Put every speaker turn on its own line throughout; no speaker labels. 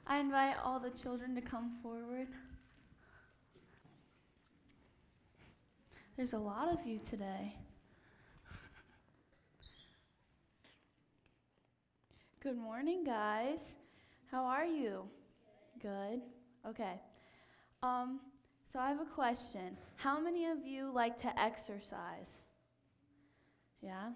I invite all the children to come forward. There's a lot of you today. Good morning, guys. How are you? Good. Okay. So I have a question. How many of you like to exercise? Yeah?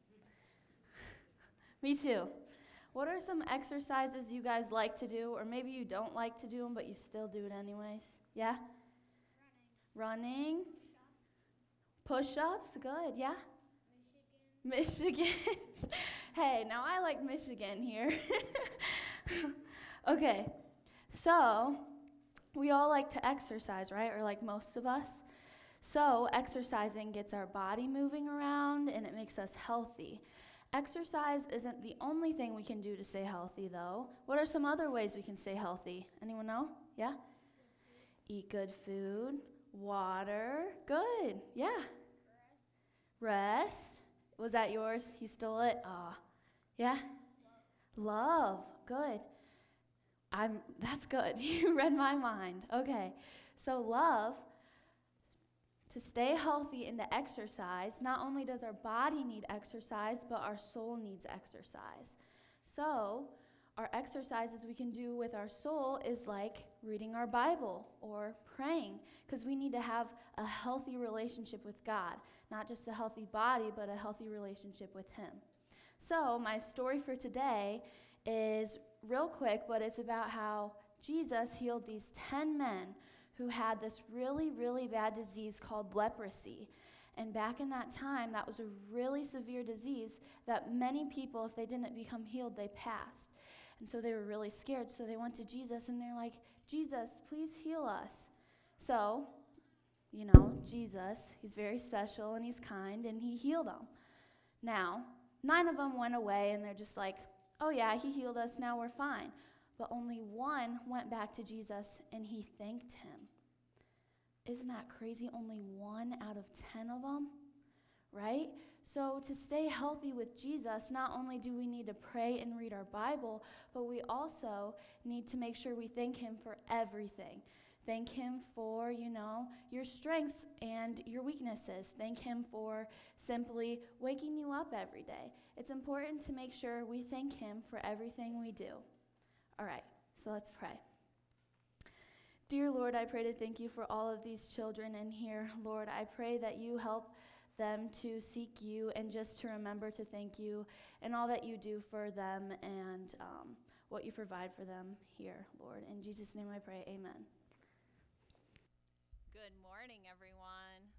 Me too. What are some exercises you guys like to do, or maybe you don't like to do them, but you still do it anyways? Yeah? Running. Push-ups, good, yeah? Michigan. Hey, now I like Michigan here. Okay, so we all like to exercise, right? Or like most of us. So exercising gets our body moving around and it makes us healthy. Exercise isn't the only thing we can do to stay healthy, though. What are some other ways we can stay healthy? Anyone know? Yeah? Eat good food, water, good, yeah. Rest. Was that yours? He stole it? Yeah? Love. Good. That's good. You read my mind. Okay. So love, to stay healthy and to exercise, not only does our body need exercise, but our soul needs exercise. So our exercises we can do with our soul is like reading our Bible or praying, because we need to have a healthy relationship with God, not just a healthy body, but a healthy relationship with Him. So my story for today is real quick, but it's about how Jesus healed these 10 men who had this really, really bad disease called leprosy. And back in that time, that was a really severe disease that many people, if they didn't become healed, they passed. And so they were really scared. So they went to Jesus and they're like, Jesus, please heal us. So, Jesus, he's very special and he's kind and he healed them. Now, 9 of them went away and they're just like, oh yeah, he healed us, now we're fine. But only one went back to Jesus and he thanked him. Isn't that crazy? Only 1 out of 10 of them, right? So to stay healthy with Jesus, not only do we need to pray and read our Bible, but we also need to make sure we thank him for everything. Thank him for, your strengths and your weaknesses. Thank him for simply waking you up every day. It's important to make sure we thank him for everything we do. All right, so let's pray. Dear Lord, I pray to thank you for all of these children in here. Lord, I pray that you help them to seek you and just to remember to thank you and all that you do for them and what you provide for them here, Lord. In Jesus' name I pray, amen.
Good morning, everyone.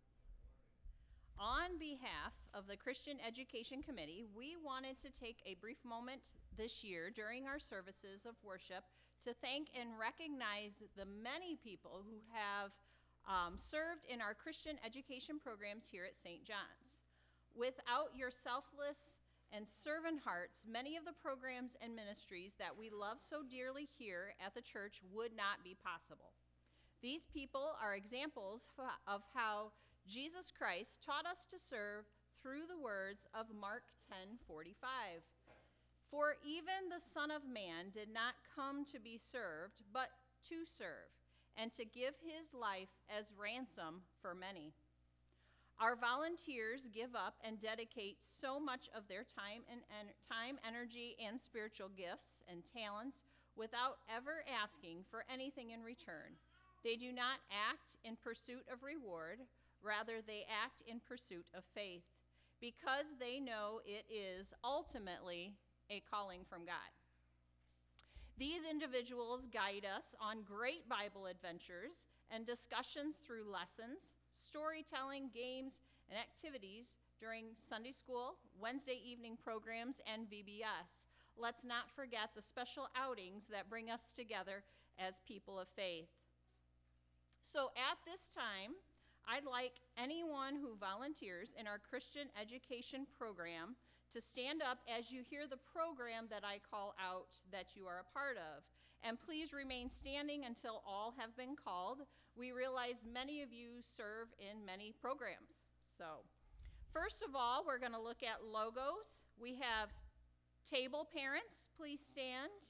On behalf of the Christian Education Committee, we wanted to take a brief moment this year during our services of worship to thank and recognize the many people who have served in our Christian education programs here at St. John's. Without your selfless and servant hearts, many of the programs and ministries that we love so dearly here at the church would not be possible. These people are examples of how Jesus Christ taught us to serve through the words of Mark 10:45. For even the Son of Man did not come to be served, but to serve, and to give his life as ransom for many. Our volunteers give up and dedicate so much of their time, energy, and spiritual gifts and talents without ever asking for anything in return. They do not act in pursuit of reward, rather they act in pursuit of faith, because they know it is ultimately a calling from God. These individuals guide us on great Bible adventures and discussions through lessons, storytelling, games, and activities during Sunday school, Wednesday evening programs, and VBS. Let's not forget the special outings that bring us together as people of faith. So at this time, I'd like anyone who volunteers in our Christian education program to stand up as you hear the program that I call out that you are a part of. And please remain standing until all have been called. We realize many of you serve in many programs. So, first of all, we're going to look at logos. We have table parents, please stand.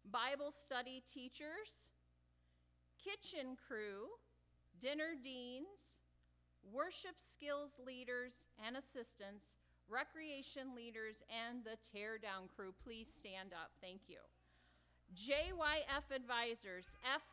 Bible study teachers, kitchen crew, dinner deans, worship skills leaders and assistants, recreation leaders, and the tear down crew. Please stand up. Thank you. JYF advisors,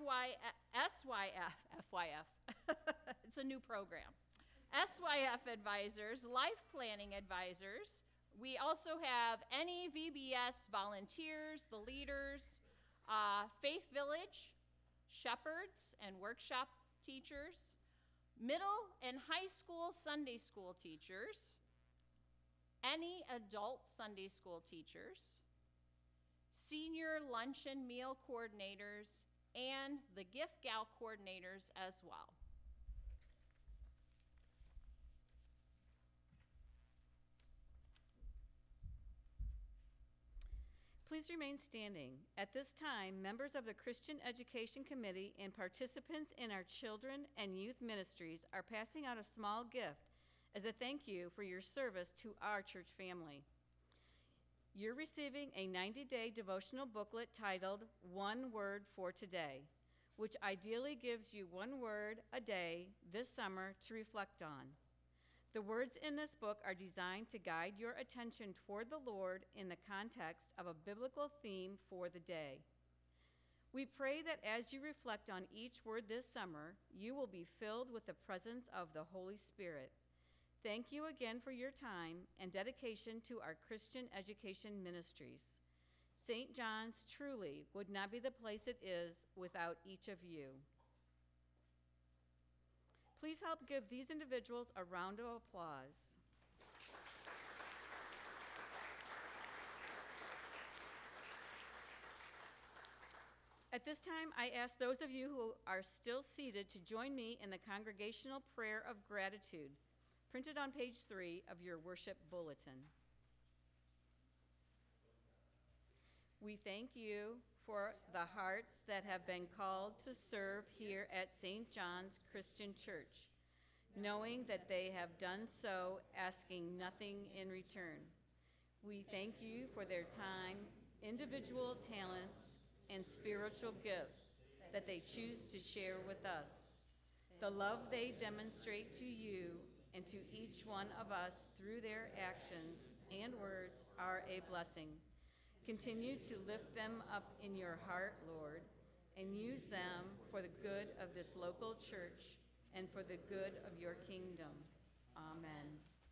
SYF, it's a new program. SYF advisors, life planning advisors. We also have NEVBS volunteers, the leaders, Faith Village, shepherds and workshop teachers, middle and high school Sunday school teachers, any adult Sunday school teachers, senior lunch and meal coordinators, and the gift gal coordinators as well.
Please remain standing. At this time, members of the Christian Education Committee and participants in our children and youth ministries are passing out a small gift as a thank you for your service to our church family. You're receiving a 90-day devotional booklet titled One Word for Today, which ideally gives you one word a day this summer to reflect on. The words in this book are designed to guide your attention toward the Lord in the context of a biblical theme for the day. We pray that as you reflect on each word this summer, you will be filled with the presence of the Holy Spirit. Thank you again for your time and dedication to our Christian education ministries. St. John's truly would not be the place it is without each of you. Please help give these individuals a round of applause. At this time, I ask those of you who are still seated to join me in the congregational prayer of gratitude, printed on page 3 of your worship bulletin. We thank you for the hearts that have been called to serve here at St. John's Christian Church, knowing that they have done so asking nothing in return. We thank you for their time, individual talents, and spiritual gifts that they choose to share with us. The love they demonstrate to you and to each one of us through their actions and words are a blessing. Continue to lift them up in your heart, Lord, and use them for the good of this local church and for the good of your kingdom. Amen.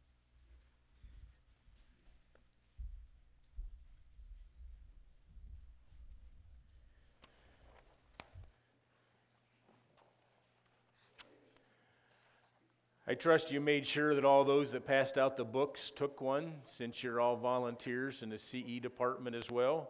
I trust you made sure that all those that passed out the books took one, since you're all volunteers in the CE department as well.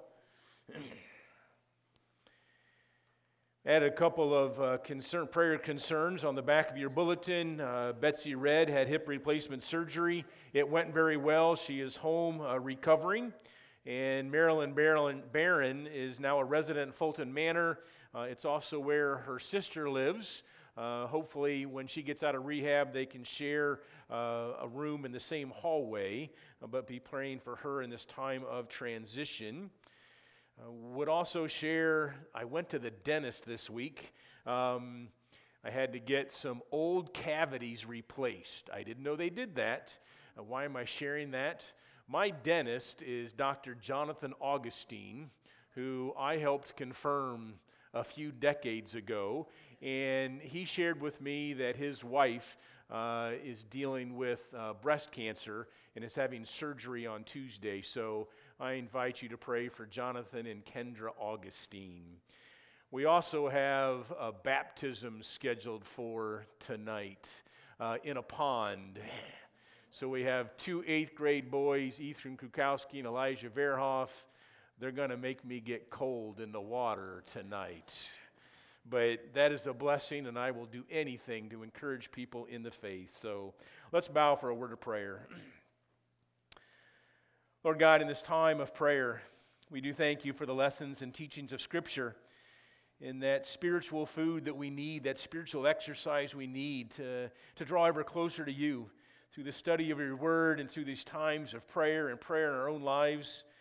Add a couple of prayer concerns on the back of your bulletin. Betsy Red had hip replacement surgery. It went very well. She is home recovering. And Marilyn Barron is now a resident in Fulton Manor. It's also where her sister lives. Hopefully, when she gets out of rehab, they can share a room in the same hallway, but be praying for her in this time of transition. Would also share, I went to the dentist this week. I had to get some old cavities replaced. I didn't know they did that. Why am I sharing that? My dentist is Dr. Jonathan Augustine, who I helped confirm a few decades ago, and he shared with me that his wife is dealing with breast cancer and is having surgery on Tuesday. So I invite you to pray for Jonathan and Kendra Augustine. We also have a baptism scheduled for tonight in a pond. So we have 2 8th grade boys, Ethan Kukowski and Elijah Verhoff. They're going to make me get cold in the water tonight. But that is a blessing, and I will do anything to encourage people in the faith. So let's bow for a word of prayer. Lord God, in this time of prayer, we do thank you for the lessons and teachings of Scripture, in that spiritual food that we need, that spiritual exercise we need to draw ever closer to you through the study of your word and through these times of prayer and prayer in our own lives.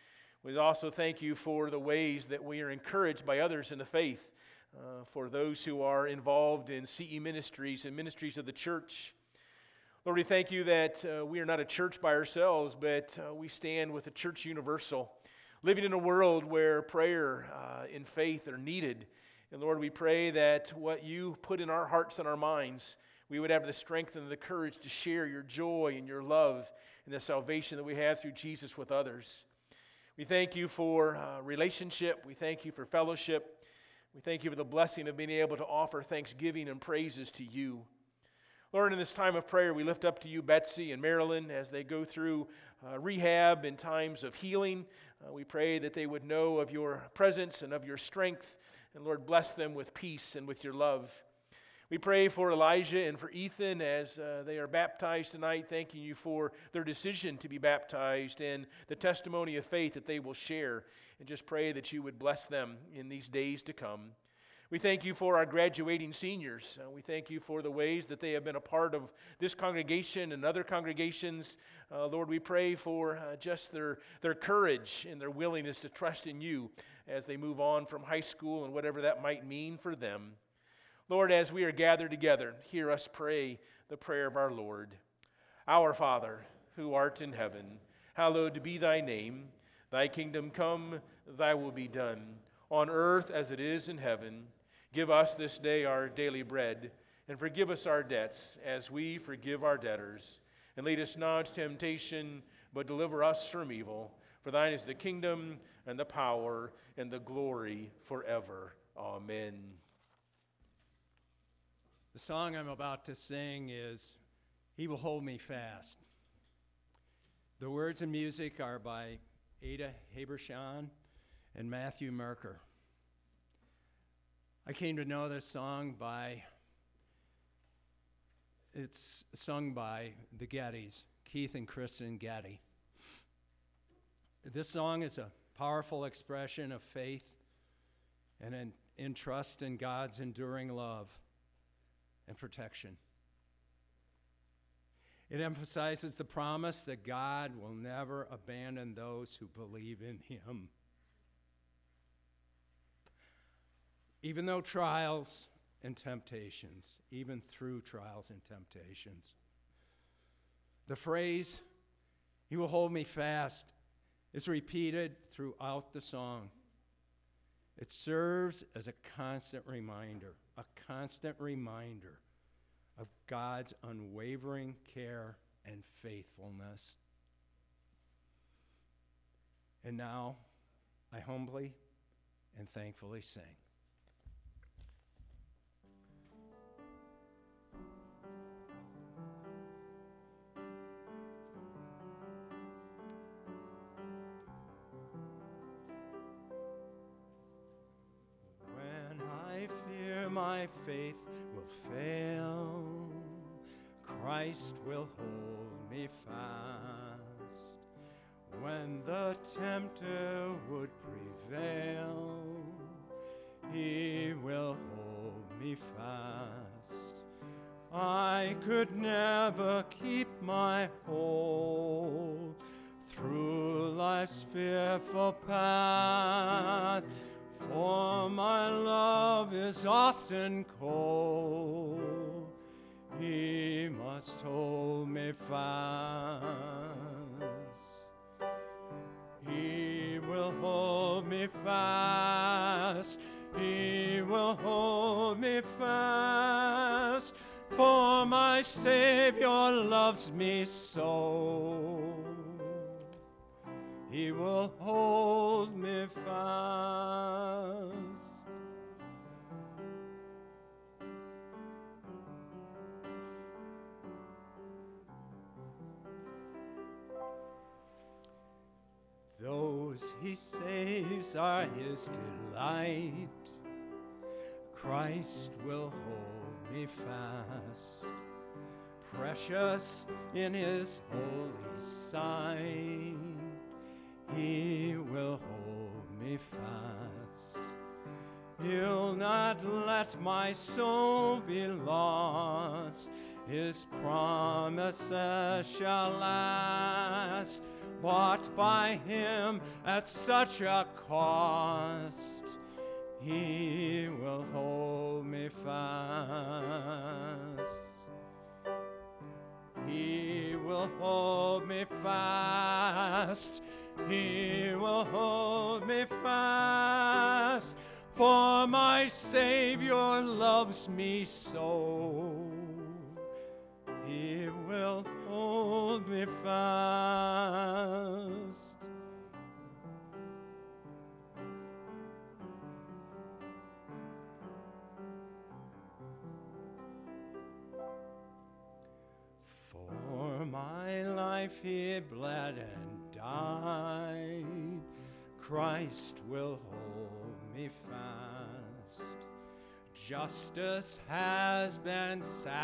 We also thank you for the ways that we are encouraged by others in the faith, for those who are involved in CE ministries and ministries of the church. Lord, we thank you that we are not a church by ourselves, but we stand with the church universal, living in a world where prayer and faith are needed. And Lord, we pray that what you put in our hearts and our minds, we would have the strength and the courage to share your joy and your love and the salvation that we have through Jesus with others. We thank you for relationship. We thank you for fellowship. We thank you for the blessing of being able to offer thanksgiving and praises to you. Lord, in this time of prayer, we lift up to you Betsy and Marilyn as they go through rehab and times of healing. We pray that they would know of your presence and of your strength. And Lord, bless them with peace and with your love. We pray for Elijah and for Ethan as they are baptized tonight, thanking you for their decision to be baptized and the testimony of faith that they will share. And just pray that you would bless them in these days to come. We thank you for our graduating seniors. We thank you for the ways that they have been a part of this congregation and other congregations. Lord, we pray for just their courage and their willingness to trust in you as they move on from high school and whatever that might mean for them. Lord, as we are gathered together, hear us pray the prayer of our Lord. Our Father, who art in heaven, hallowed be thy name. Thy kingdom come, thy will be done, on earth as it is in heaven. Give us this day our daily bread, and forgive us our debts as we forgive our debtors. And lead us not into temptation, but deliver us from evil. For thine is the kingdom, and the power, and the glory forever. Amen.
The song I'm about to sing is He Will Hold Me Fast. The words and music are by Ada Habershan and Matthew Merker. I came to know this song it's sung by the Gettys, Keith and Kristen Getty. This song is a powerful expression of faith and in trust in God's enduring love and protection. It emphasizes the promise that God will never abandon those who believe in Him. Even though trials and temptations, even through trials and temptations. The phrase, He will hold me fast, is repeated throughout the song. It serves as a constant reminder of God's unwavering care and faithfulness. And now, I humbly and thankfully sing. My faith will fail, Christ will hold me fast. When the tempter would prevail, He will hold me fast. I could never keep my hold through life's fearful path, for my love is often cold. He must hold me fast. He will hold me fast. He will hold me fast. For my Savior loves me so. He will hold me fast. Those He saves are His delight. Christ will hold me fast. Precious in His holy sight, He will hold me fast. He'll not let my soul be lost. His promises shall last. bought by him at such a cost. He will hold me fast. He will hold me fast. He will hold me fast. For my Savior loves me so. He will hold me fast. For my life he bled and died. Christ will hold me fast. Justice has been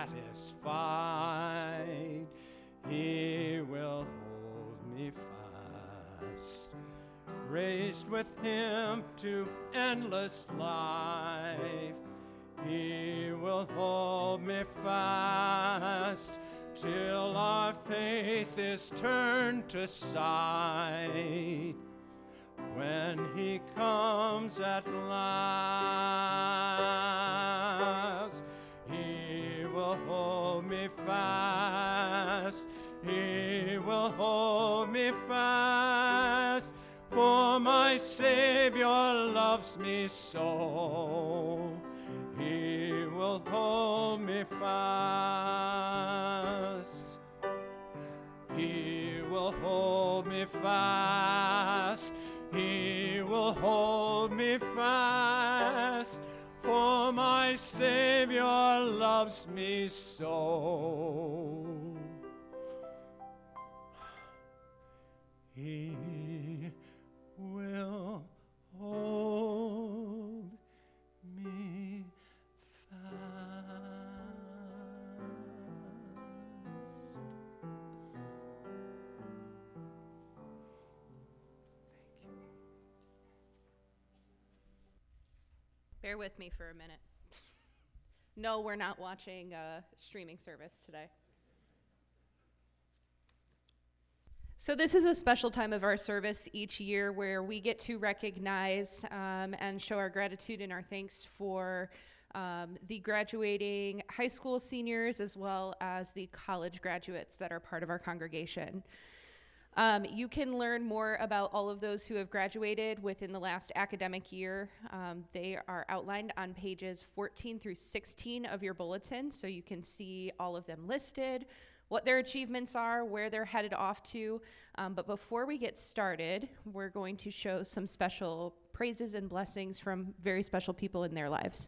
satisfied. He will hold me fast. Raised with him to endless life, he will hold me fast till our faith is turned to sight. When he comes at last, he will hold me fast. He will hold me fast. For my Savior loves me so. He will hold me fast. He will hold me fast. He will hold me fast. For my Savior loves me so. He will hold me fast.
Bear with me for a minute. No, we're not watching a streaming service today. So this is a special time of our service each year where we get to recognize and show our gratitude and our thanks for the graduating high school seniors as well as the college graduates that are part of our congregation. You can learn more about all of those who have graduated within the last academic year. They are outlined on pages 14 through 16 of your bulletin, so you can see all of them listed, what their achievements are, where they're headed off to. But before we get started, we're going to show some special praises and blessings from very special people in their lives.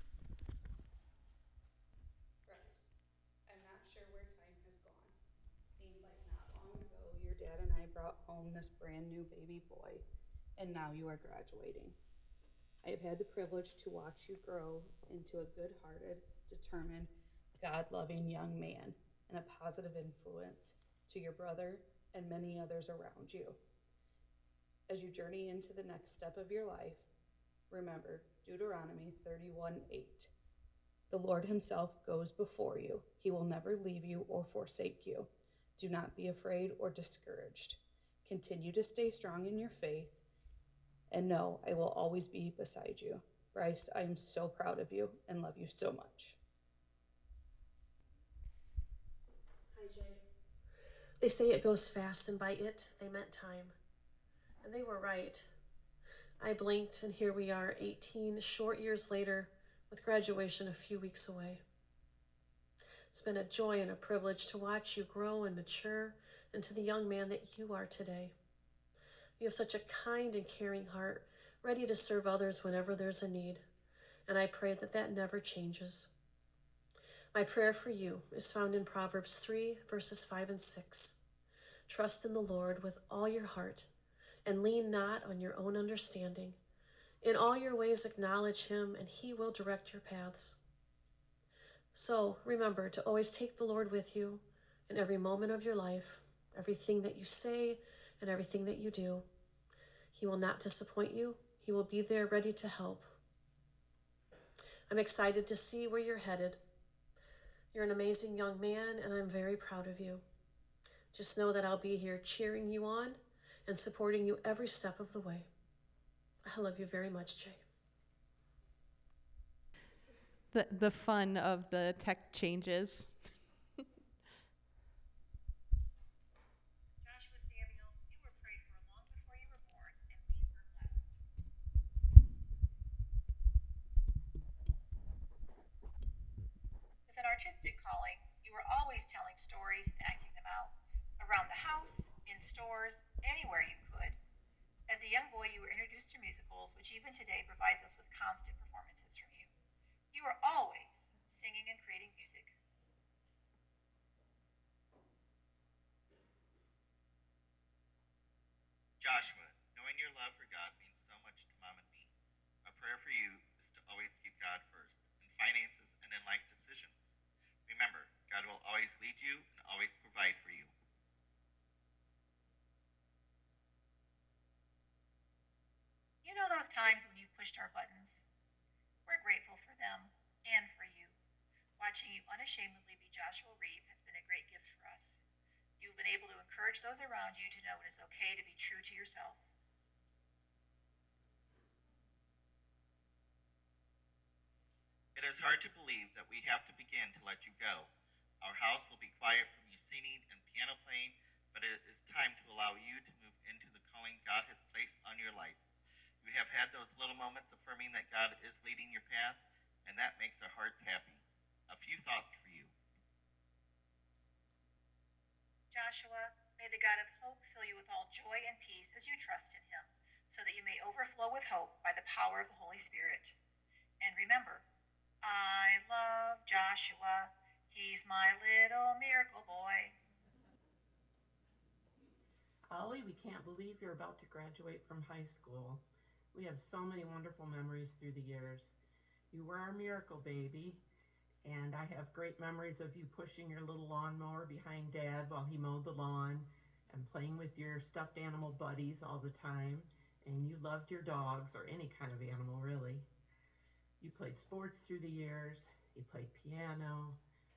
Bryce, I'm not sure where time has gone. Seems like not long ago your dad and I brought home this brand new baby boy, and now you are graduating. I have had the privilege to watch you grow into a good-hearted, determined, God-loving young man and a positive influence to your brother and many others around you. As you journey into the next step of your life, remember Deuteronomy 31:8. The Lord himself goes before you. He will never leave you or forsake you. Do not be afraid or discouraged. Continue to stay strong in your faith, and know I will always be beside you. Bryce, I am so proud of you and love you so much.
Hi, Jay. They say it goes fast, and by it, they meant time. And they were right. I blinked, and here we are, 18 short years later, with graduation a few weeks away. It's been a joy and a privilege to watch you grow and mature into the young man that you are today. You have such a kind and caring heart, ready to serve others whenever there's a need, and I pray that that never changes. My prayer for you is found in Proverbs 3, verses 5 and 6. Trust in the Lord with all your heart, and lean not on your own understanding. In all your ways acknowledge him, and he will direct your paths. So remember to always take the Lord with you in every moment of your life, everything that you say and everything that you do. He will not disappoint you. He will be there ready to help. I'm excited to see where you're headed. You're an amazing young man, and I'm very proud of you. Just know that I'll be here cheering you on and supporting you every step of the way. I love you very much, Jay.
The fun of the tech changes.
Joshua Samuel, you were prayed for long before you were born, and we were blessed. With an artistic calling, you were always telling stories and acting them out, around the house, in stores, anywhere you could. As a young boy, you were introduced to musicals, which even today provides us with constant performances from you. You were always singing and creating music.
Joshua, knowing your love for God means so much to Mom and me. My prayer for you is to always keep God first in finances and in life decisions. Remember, God will always lead you and always provide for you.
You know those times when you pushed our buttons? We're grateful for them and for you. Watching you unashamedly be Joshua Reeve has been a great gift for us. You've been able to encourage those around you to know it is okay to be true to yourself.
It is hard to believe that we have to begin to let you go. Our house will be quiet from you singing and piano playing, but it is time to allow you to move into the calling God has placed on your life. You have had those little moments affirming that God is leading your path, and that makes our hearts happy. A few thoughts for you.
Joshua, may the God of hope fill you with all joy and peace as you trust in him, so that you may overflow with hope by the power of the Holy Spirit. And remember, I love Joshua. He's my little miracle boy.
Ollie, we can't believe you're about to graduate from high school. We have so many wonderful memories through the years. You were our miracle baby, and I have great memories of you pushing your little lawnmower behind Dad while he mowed the lawn and playing with your stuffed animal buddies all the time. And you loved your dogs, or any kind of animal, really. You played sports through the years. You played piano.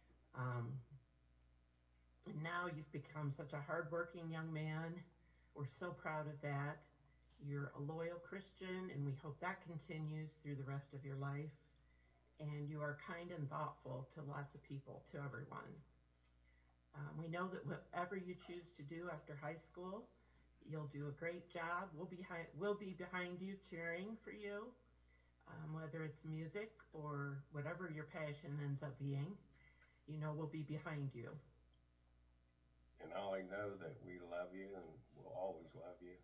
And now you've become such a hardworking young man. We're so proud of that. You're a loyal Christian, and we hope that continues through the rest of your life. And you are kind and thoughtful to lots of people, to everyone. We know that whatever you choose to do after high school, you'll do a great job. We'll be behind you, cheering for you, whether it's music or whatever your passion ends up being. You know we'll be behind you.
And Ollie, know that we love you and will always love you.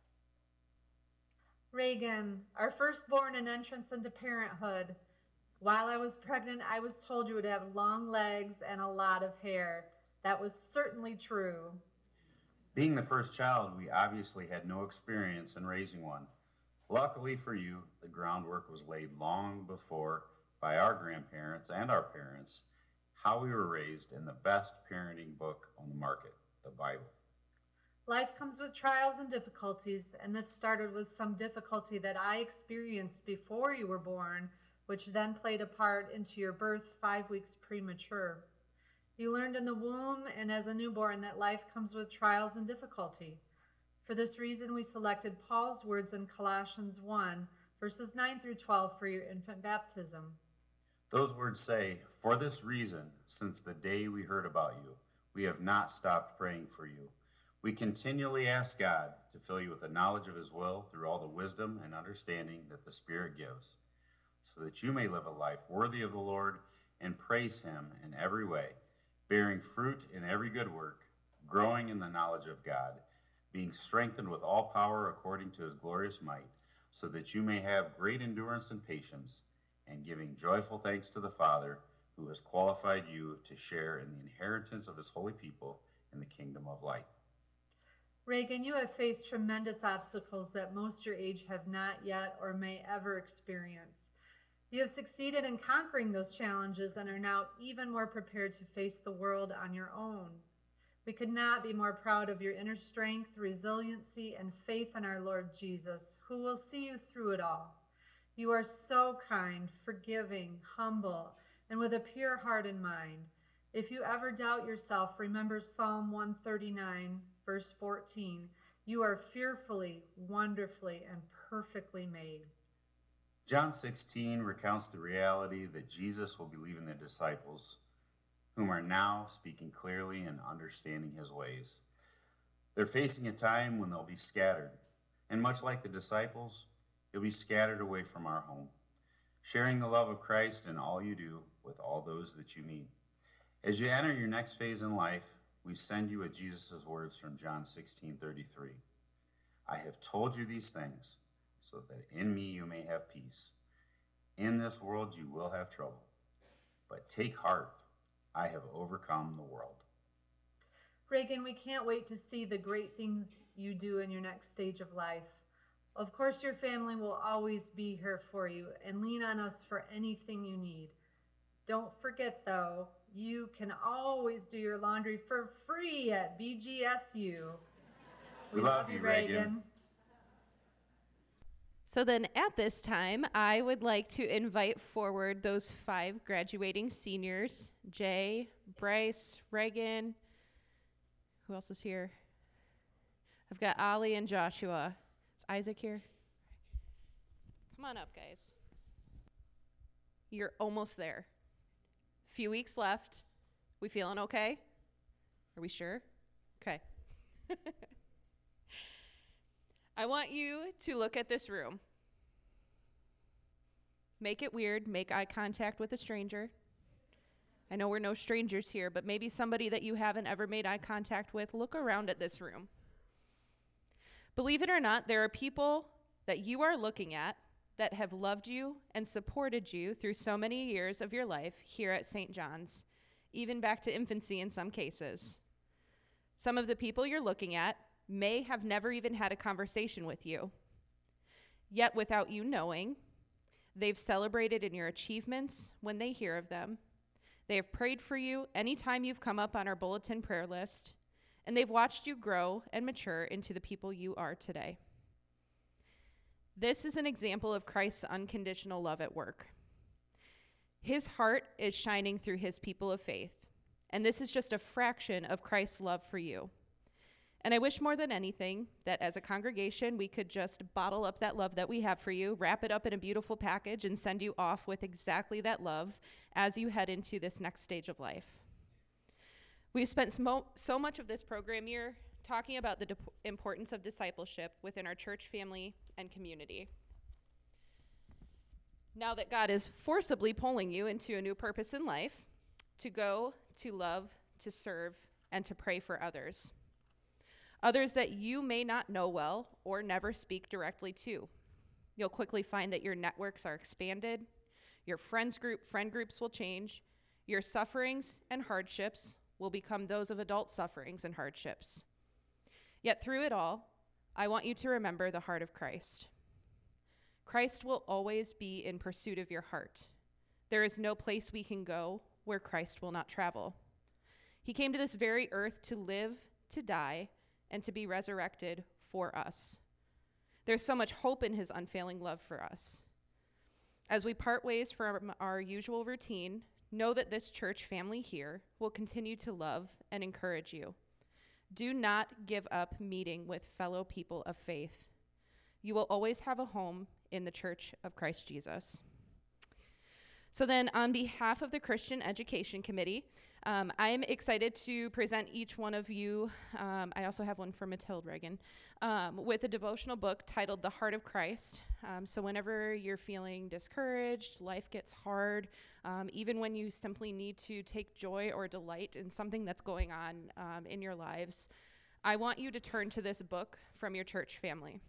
Reagan, our firstborn and entrance into parenthood. While I was pregnant, I was told you would have long legs and a lot of hair. That was certainly true.
Being the first child, we obviously had no experience in raising one. Luckily for you, the groundwork was laid long before by our grandparents and our parents, how we were raised in the best parenting book on the market, the Bible.
Life comes with trials and difficulties, and this started with some difficulty that I experienced before you were born, which then played a part into your birth 5 weeks premature. You learned in the womb and as a newborn that life comes with trials and difficulty. For this reason, we selected Paul's words in Colossians 1, verses 9 through 12 for your infant baptism.
Those words say, "For this reason, since the day we heard about you, we have not stopped praying for you. We continually ask God to fill you with the knowledge of his will through all the wisdom and understanding that the Spirit gives, so that you may live a life worthy of the Lord and praise him in every way, bearing fruit in every good work, growing in the knowledge of God, being strengthened with all power according to his glorious might, so that you may have great endurance and patience, and giving joyful thanks to the Father, who has qualified you to share in the inheritance of his holy people in the kingdom of light."
Reagan, you have faced tremendous obstacles that most your age have not yet or may ever experience. You have succeeded in conquering those challenges and are now even more prepared to face the world on your own. We could not be more proud of your inner strength, resiliency, and faith in our Lord Jesus, who will see you through it all. You are so kind, forgiving, humble, and with a pure heart and mind. If you ever doubt yourself, remember Psalm 139, verse 14. You are fearfully, wonderfully, and perfectly made.
John 16 recounts the reality that Jesus will be leaving the disciples, whom are now speaking clearly and understanding his ways. They're facing a time when they'll be scattered, and much like the disciples, you'll be scattered away from our home, sharing the love of Christ in all you do with all those that you meet. As you enter your next phase in life, we send you with Jesus' words from John 16:33. I have told you these things so that in me you may have peace. In this world you will have trouble, but take heart, I have overcome the world.
Reagan, we can't wait to see the great things you do in your next stage of life. Of course, your family will always be here for you and lean on us for anything you need. Don't forget, though, you can always do your laundry for free at BGSU.
We love you, Reagan.
So then at this time, I would like to invite forward those 5 graduating seniors, Jay, Bryce, Reagan. Who else is here? I've got Ollie and Joshua. Is Isaac here? Come on up, guys. You're almost there. Few weeks left. We feeling okay? Are we sure? Okay. I want you to look at this room. Make it weird. Make eye contact with a stranger. I know we're no strangers here, but maybe somebody that you haven't ever made eye contact with. Look around at this room. Believe it or not, there are people that you are looking at that have loved you and supported you through so many years of your life here at St. John's, even back to infancy in some cases. Some of the people you're looking at may have never even had a conversation with you. Yet without you knowing, they've celebrated in your achievements when they hear of them. They have prayed for you anytime you've come up on our bulletin prayer list, and they've watched you grow and mature into the people you are today. This is an example of Christ's unconditional love at work. His heart is shining through his people of faith, and this is just a fraction of Christ's love for you. And I wish more than anything that as a congregation, we could just bottle up that love that we have for you, wrap it up in a beautiful package, and send you off with exactly that love as you head into this next stage of life. We've spent so much of this program year talking about the importance of discipleship within our church family and community. Now that God is forcibly pulling you into a new purpose in life, to go, to love, to serve, and to pray for others. Others that you may not know well or never speak directly to. You'll quickly find that your networks are expanded, your friend groups will change, your sufferings and hardships will become those of adult sufferings and hardships. Yet through it all, I want you to remember the heart of Christ. Christ will always be in pursuit of your heart. There is no place we can go where Christ will not travel. He came to this very earth to live, to die, and to be resurrected for us. There's so much hope in his unfailing love for us. As we part ways from our usual routine, know that this church family here will continue to love and encourage you. Do not give up meeting with fellow people of faith. You will always have a home in the Church of Christ Jesus. So then, on behalf of the Christian Education Committee, I am excited to present each one of you, I also have one for Matilde Reagan, with a devotional book titled The Heart of Christ. So whenever you're feeling discouraged, life gets hard, even when you simply need to take joy or delight in something that's going on in your lives, I want you to turn to this book from your church family.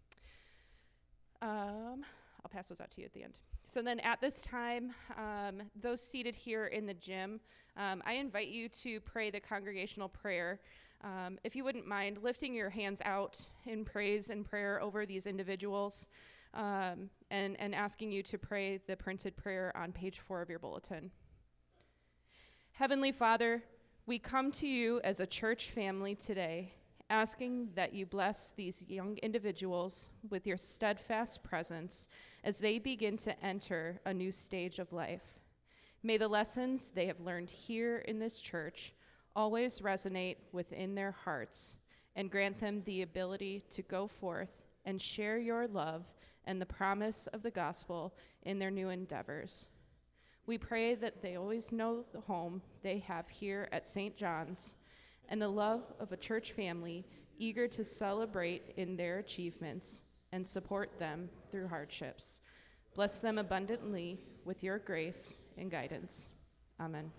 I'll pass those out to you at the end. So then at this time, those seated here in the gym, I invite you to pray the congregational prayer. If you wouldn't mind lifting your hands out in praise and prayer over these individuals, and asking you to pray the printed prayer on page 4 of your bulletin. Heavenly Father, we come to you as a church family today, asking that you bless these young individuals with your steadfast presence as they begin to enter a new stage of life. May the lessons they have learned here in this church always resonate within their hearts and grant them the ability to go forth and share your love and the promise of the gospel in their new endeavors. We pray that they always know the home they have here at St. John's and the love of a church family eager to celebrate in their achievements and support them through hardships. Bless them abundantly with your grace and guidance. Amen.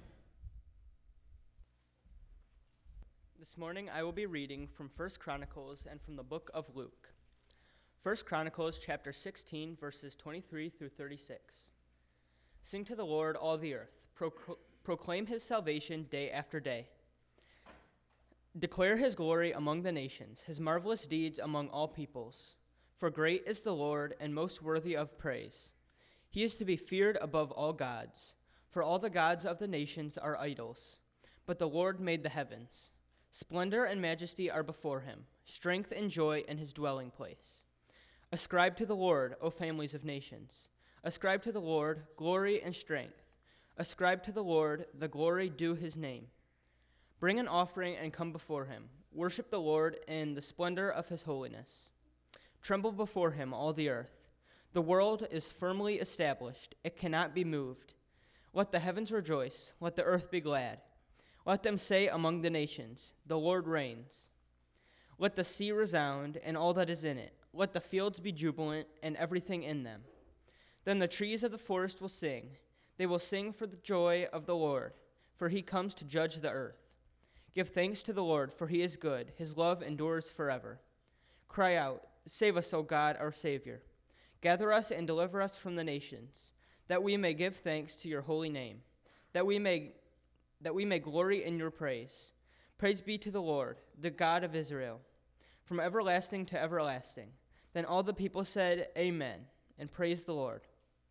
This morning I will be reading from 1 Chronicles and from the book of Luke. 1 Chronicles chapter 16, verses 23 through 36. Sing to the Lord, all the earth. Proclaim his salvation day after day. Declare his glory among the nations, his marvelous deeds among all peoples. For great is the Lord and most worthy of praise. He is to be feared above all gods. For all the gods of the nations are idols, but the Lord made the heavens. Splendor and majesty are before him, strength and joy in his dwelling place. Ascribe to the Lord, O families of nations. Ascribe to the Lord glory and strength. Ascribe to the Lord the glory due his name. Bring an offering and come before him. Worship the Lord in the splendor of his holiness. Tremble before him, all the earth. The world is firmly established. It cannot be moved. Let the heavens rejoice. Let the earth be glad. Let them say among the nations, the Lord reigns. Let the sea resound and all that is in it. Let the fields be jubilant and everything in them. Then the trees of the forest will sing. They will sing for the joy of the Lord, for he comes to judge the earth. Give thanks to the Lord, for he is good. His love endures forever. Cry out, save us, O God, our Savior. Gather us and deliver us from the nations, that we may give thanks to your holy name, that we may glory in your praise. Praise be to the Lord, the God of Israel, from everlasting to everlasting. Then all the people said, Amen, and praise the Lord.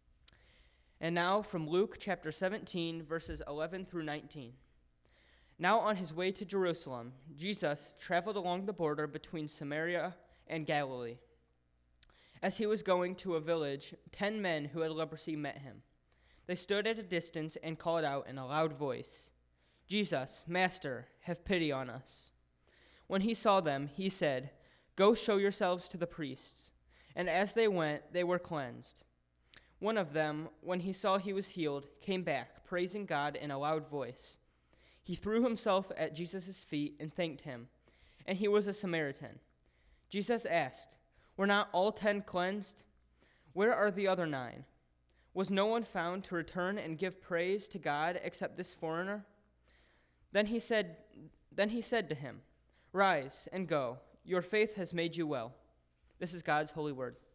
And now from Luke chapter 17, verses 11 through 19. Now on his way to Jerusalem, Jesus traveled along the border between Samaria and Galilee. As he was going to a village, 10 men who had leprosy met him. They stood at a distance and called out in a loud voice, Jesus, Master, have pity on us. When he saw them, he said, Go show yourselves to the priests. And as they went, they were cleansed. One of them, when he saw he was healed, came back, praising God in a loud voice. He threw himself at Jesus' feet and thanked him, and he was a Samaritan. Jesus asked, Were not all 10 cleansed? Where are the other 9? Was no one found to return and give praise to God except this foreigner? Then he said to him, Rise and go. Your faith has made you well. This is God's holy word.